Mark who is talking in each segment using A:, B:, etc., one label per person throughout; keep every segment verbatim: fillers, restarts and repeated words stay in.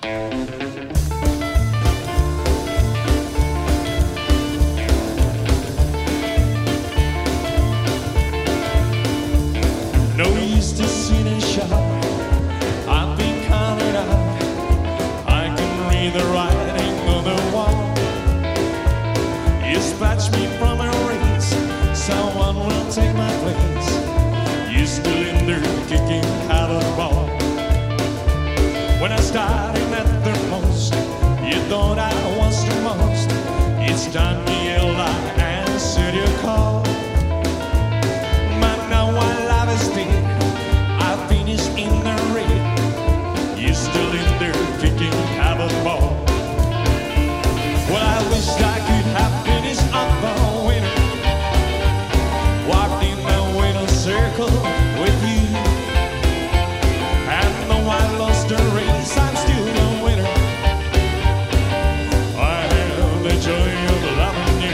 A: No use to sit and shout, I've been counted out. I can read the writing on the wall. You dispatch me from a race, someone will take my place. You still in there kicking out of the ball. When I started at the most, you thought I was the most. It's time to yell out and answer your call. But now while I was dead, I finished in the red. You still in there kicking out of the ball. Well, I wish I could have finished up a winner, walked in the winner circle with you. And though I lost the race, I'm still a winner. I have the joy of loving you.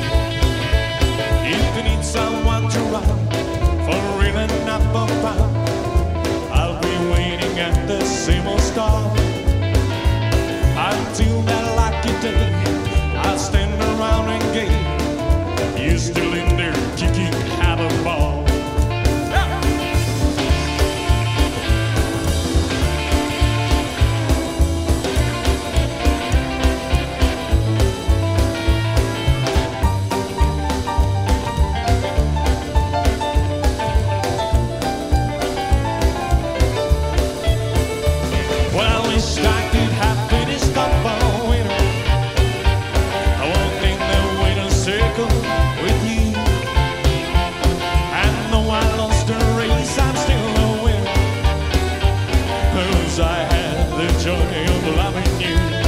A: If you need someone to run for real and not for fun, I'll be waiting at the same old stall. Until that lucky day, I'll stand around and gay. You're still in there kicking out a ball. Well, I wish I could have finished up a winner. I walked in the winner's circle with you. And though I lost the race, I'm still a winner, 'cause I had the joy of loving you.